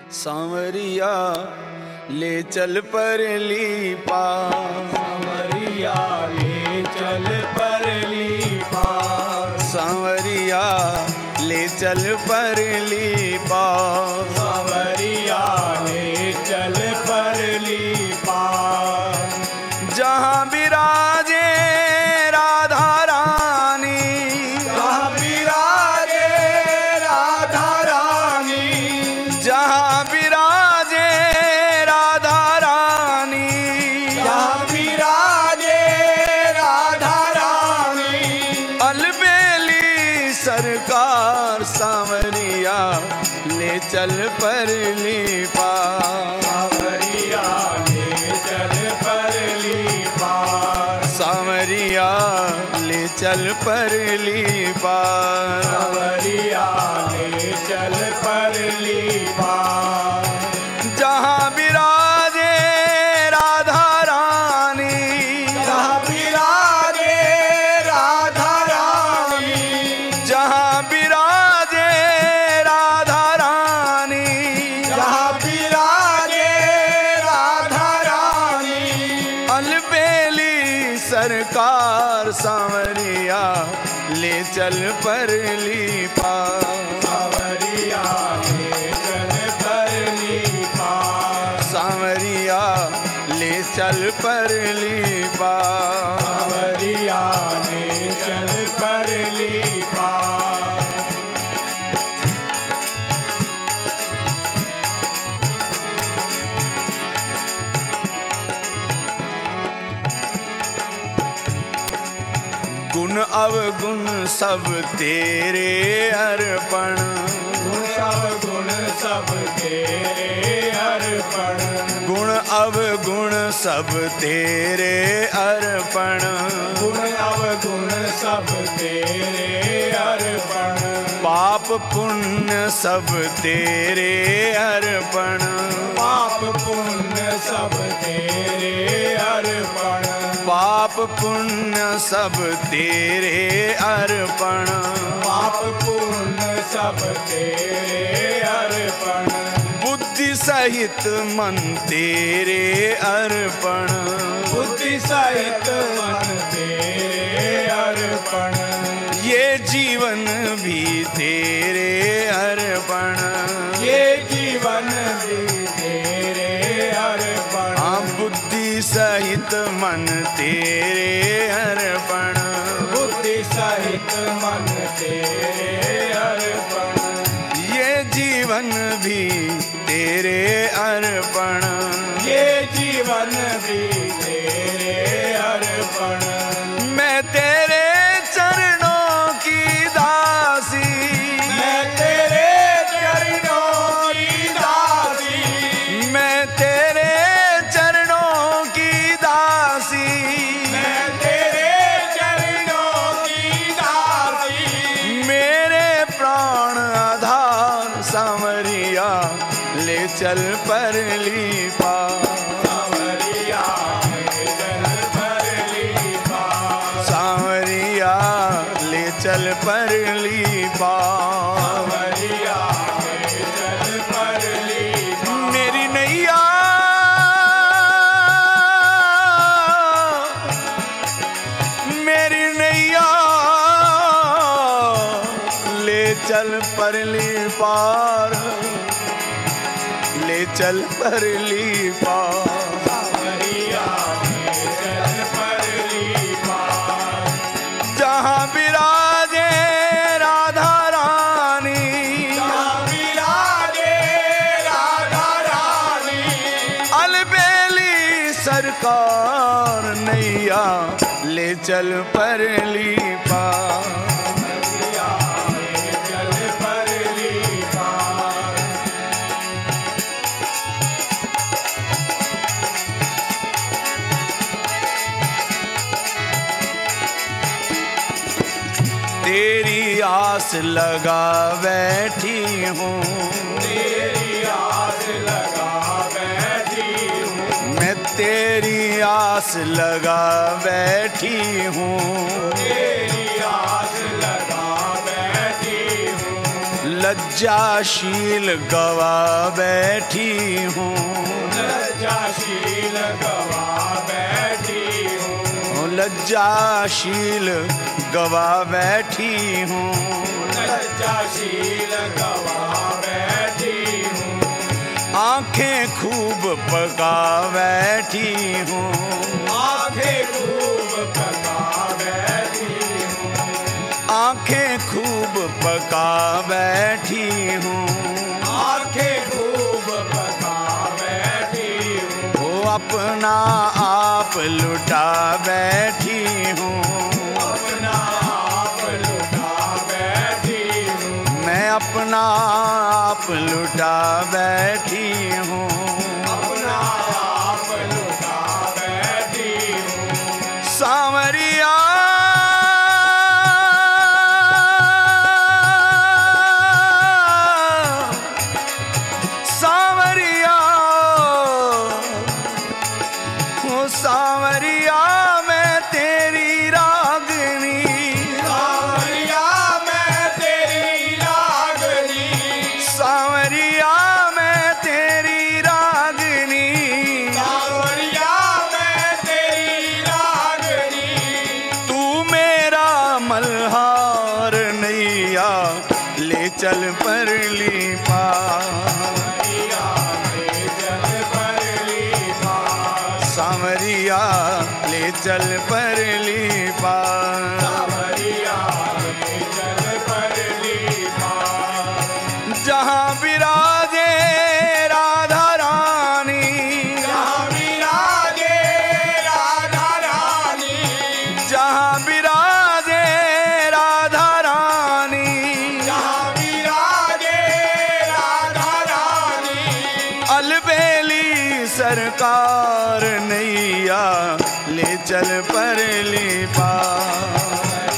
सांवरिया ले चल परली पार, सांवरिया ले चल परली पार, सांवरिया ले चल परली पार, सांवरिया ले चल परली पार। जहाँ विराजे राधा रानी, जहाँ विराजे राधा रानी, जहाँ विराजे राधा रानी, जहाँ विराजे राधा रानी, अलबेली सरकार सांवरिया ले चल परली पार, सांवरिया ले चल परली पार, सांवरिया ले चल परली पार, सांवरिया ले चल परली पार। जहाँ विराजे राधा रानी, जहाँ विराजे राधा रानी, जहाँ विराजे राधा रानी, जहाँ विराजे राधा रानी, अलबेली सरकार सांवरिया ले चल परली पार, सांवरिया ले चल परली पार, सांवरिया ले चल परली पार, सांवरिया ले चल परली पार। गुण अवगुण सब तेरे अर्पण, गुण सब तेरे अर्पण, गुण अवगुण सब तेरे अर्पण, गुण अवगुण सब तेरे अर्पण, पाप पुण्य सब तेरे अर्पण, पाप पुण्य सब तेरे अर्पण, पाप पुण्य सब तेरे अर्पण, पाप पुण्य सब तेरे अर्पण, बुद्धि सहित मन तेरे अर्पण, बुद्धि सहित मन तेरे अर्पण, ये जीवन भी तेरे अर्पण, ये जीवन भी तेरे अर्पण, हाँ बुद्धि सहित मन तेरे अर्पण, बुद्धि सहित मन तेरे अर्पण, ये जीवन भी तेरे अर्पण, ये जीवन भी तेरे अर्पण, मैं तेरे चरणों की दासी, मैं तेरे चरणों की दासी, मैं तेरे चरणों की दासी, मैं तेरे चरणों की दासी, मेरे प्राण आधार सांवरिया ले चल परली पार, सांवरिया ले चल परली पार, सांवरिया ले चल परली पार, सांवरिया ले चल परली पार, मेरी नैया मेरी नैया ले चल परली पार, ले चल परली पार, सांवरिया ले चल परली पार, जहाँ विराजे राधा रानी, जहाँ विराजे राधा रानी, अलबेली सरकार नैया ले चल परली पार, सांवरिया ले चल परली पार, तेरी आस लगा बैठी हूँ, तेरी आस लगा बैठी हूँ, मैं तेरी आस लगा बैठी हूँ, तेरी आस लगा बैठी हूँ, लज्जाशील गवा बैठी हूँ, लज्जाशील गवा बैठी हूँ, लज्जाशील गवा बैठी हूँ, लज्जाशील गवा बैठी हूँ, आंखें खूब पका बैठी हूँ, आंखें खूब पका बैठी हूँ, आंखें खूब पका बैठी हूँ, आंखें खूब पका बैठी हूँ, वो अपना आप लुटा बैठी हूँ, अपना आप लुटा बैठी हूँ, मैं अपना आप लुटा बैठी हूँ, अपना आप लुटा बैठी हूँ, सांवरिया सांवरिया ओ सांवरिया मैं तेरी रागनी, सांवरिया मैं तेरी रागनी, सांवरिया मैं तेरी रागनी, सांवरिया मैं तेरी रागनी, तू मेरा मल्हार नैया ले चल परली पार, सांवरिया ले चल परली पार, सांवरिया ले चल परली पार, जहाँ विराजे राधा रानी, जहाँ विराजे राधा रानी, जहाँ विराजे राधा रानी, जहाँ विराजे राधा रानी, अलबेली सरकार नैया ले चल परली पार,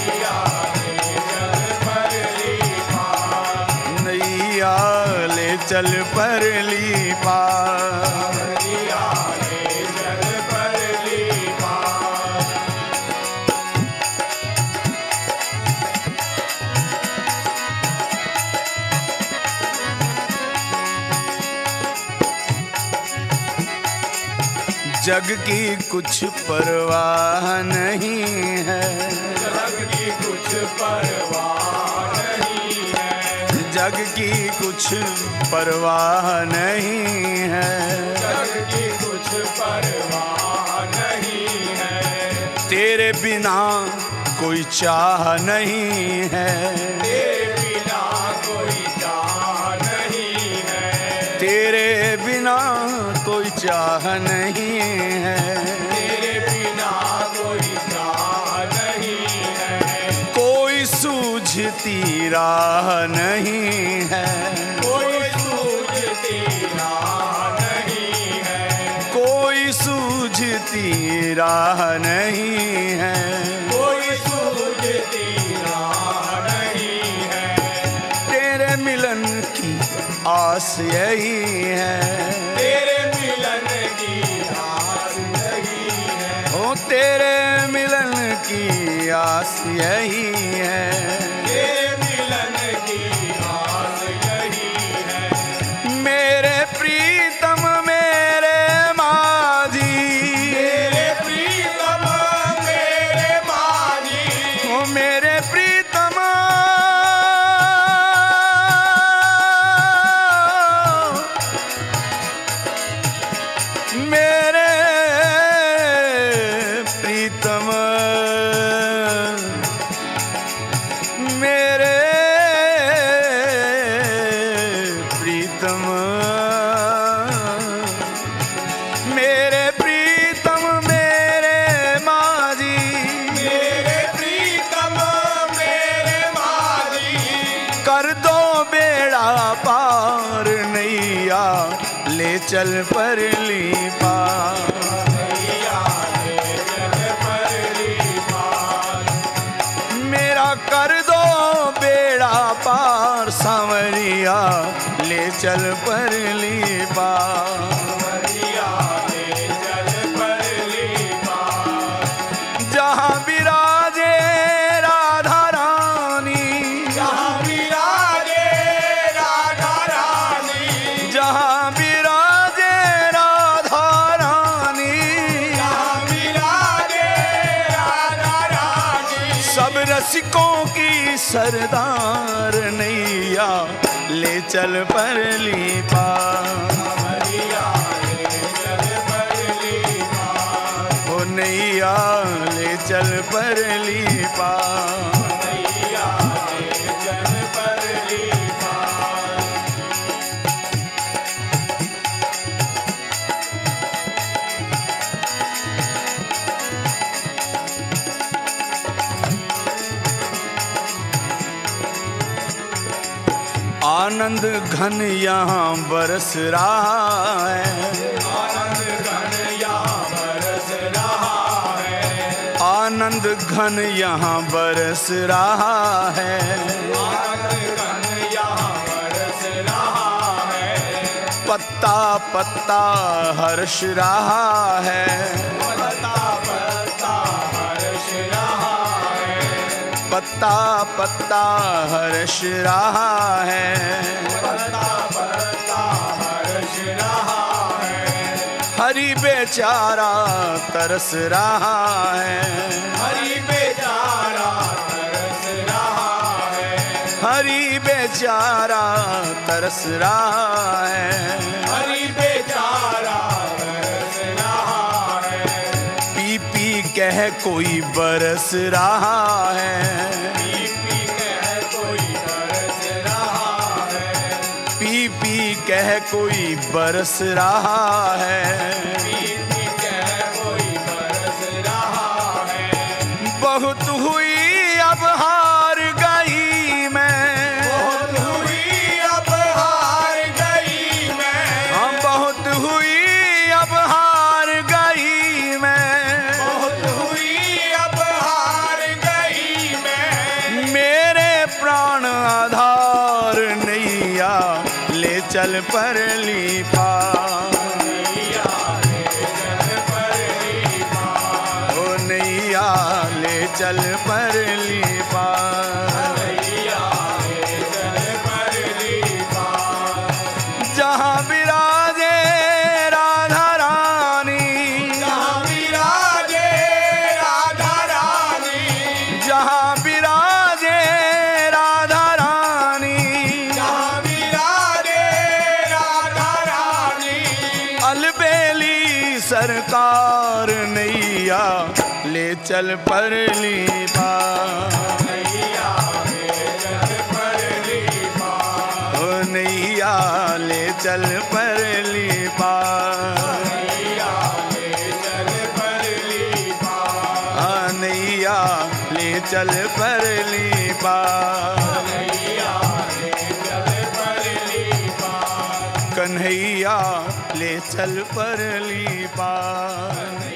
नैया ले चल परली पार, जग की कुछ परवाह नहीं है, जग की कुछ परवाह नहीं है, जग की कुछ परवाह नहीं है, जग की कुछ परवाह नहीं है, तेरे बिना कोई चाह नहीं है, तेरे बिना कोई चाह नहीं है, तेरे बिना कोई चाह नहीं है, तेरे बिना कोई चाह नहीं है, कोई सूझती राह नहीं है, कोई सूझती राह नहीं है, कोई सूझती राह नहीं है, कोई सूझती राह नहीं है, तेरे मिलन की आस यही है, तेरे मिलन की आस यही है, ओ तेरे मिलन की आस यही है, तेरे मिलन की आस यही है, मेरे प्रीतम मेरे माझी, मेरे प्रीतम मेरे मानी, ओ मेरे प्रीतम मेरे प्रीतम मेरे प्रीतम मेरे प्रीतम मेरे माझी, मेरे प्रीतम मेरे मानी, कर दो बेड़ा पार नैया ले चल परली पार, मेरा कर दो बेड़ा पार सांवरिया ले चल परली पार, जहाँ विराजे राधा रानी, जहाँ विराजे रसिकों की सरदार नैया ले चल परली पार। ओ नैया ले चल परली पार। आनंद घन यहाँ बरस रहा है, आनंद घन यहाँ बरस रहा है, आनंद घन यहाँ बरस रहा है, आनंद घन यहाँ बरस रहा है, पत्ता पत्ता हर्ष रहा है, पत्ता पत्ता हर्ष रहा है, पत्ता पत्ता हर्ष रहा है, पत्ता पत्ता हर्ष रहा है, हरि बेचारा तरस रहा है, हरि बेचारा तरस रहा है, हरि बेचारा तरस रहा है, हरि बेचारा तरस रहा है, पी पी कह कोई बरस रहा है, पी पी कह कोई बरस रहा है, पी पी कह कोई बरस रहा है, पी पी कह कोई बरस रहा है, बहुत हुई अब हार गई मैं, बहुत हुई अब हार गई मैं, हाँ बहुत हुई अब हार गई मैं, बहुत हुई अब हार गई मैं, मेरे प्राण आधार नैया ले चल परली पार। ओ नैया ले चल परली पार। जहाँ विराजे राधा रानी, जहाँ विराजे राधा रानी, जहाँ विराजे राधा रानी, जहाँ विराजे राधा रानी, अलबेली सरकार नैया ले चल परली पार। ओ नैया ले चल परली पार। आ नैया ले चल परली पार। कन्हैया ले चल परली पार।